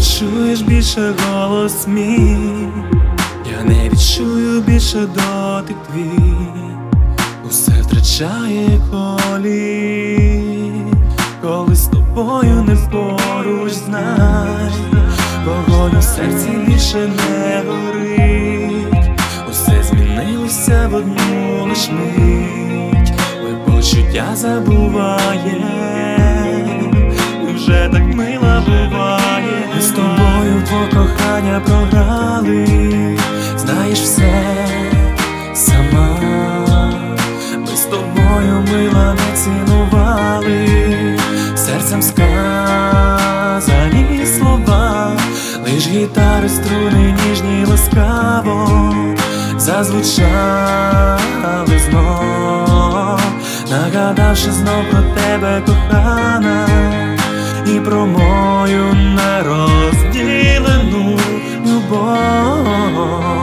почуєш більше голос мій, я не відчую більше дотик твій, усе втрачає колір. Коли з тобою не поруч, знай, вогонь у серці більше не горить. Усе змінилося в одну лиш мить, ми почуття забуваєм, і вже так мило буває. Ми з тобою двох кохання програли, знаєш все сама. Ми з тобою мила не цінували, серцем сказані слова, лиш гітари, струни ніжні ласкаво зазвучали знов, нагадавши знов про тебе, кохана, і про мою нерозділену любов.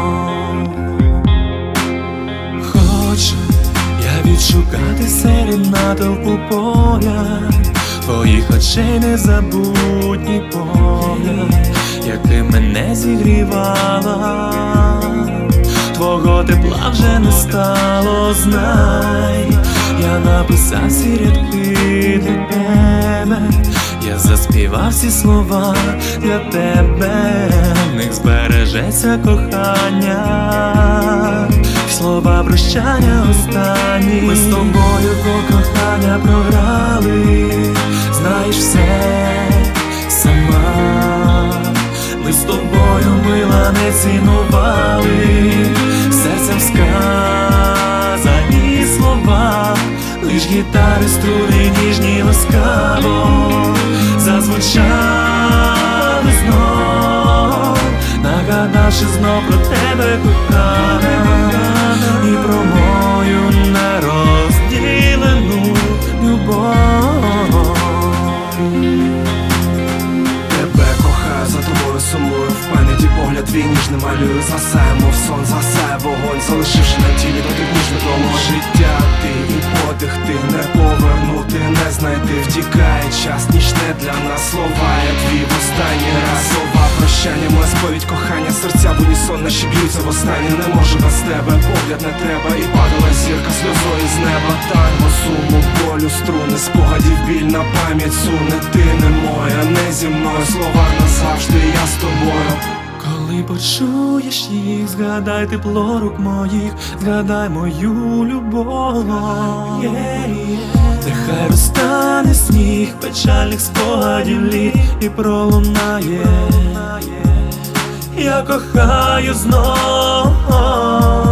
Хочу я відшукати серед натовпу поля твоїх очей незабутній погляд, який мене зігрівала. Твого тепла вже не стало, знай, я написав всі рядки для тебе, я заспівав всі слова для тебе, в них збережеться кохання, слова прощання останні. Ми з тобою кохання програли, знаєш все сама. Ми з тобою мила не цінували, серцем сказані слова, лиш гітари, струни ніжні ласкаво зазвучали знов, нагадавши знов про тебе, кохана, і про мою нерозділену любов. Тебе кохаю, за тобою сумую, в пам'яті погляд твій ніжний малюю, згасає, мов сон, згасає вогонь, залишивши на тілі дотик ніжний долонь. Життя ти і подих ти, не повернути, не знайти, втікає час, ніч не для нас, слова я твій в останній раз. Слова прощання, моя сповідь кохання, серця в унісон наші б'ються востаннє. Не можу без тебе, погляд не треба, і падала зірка сльозою з неба. Танго суму, болю, струни, спогадів біль на пам'ять суне. Ти не моя, не зі мною, слова назавжди, я з тобою. Коли почуєш їх, згадай тепло рук моїх, згадай мою любов. Нехай розтане сніг печальних спогадів літ і пролунає, я кохаю знов.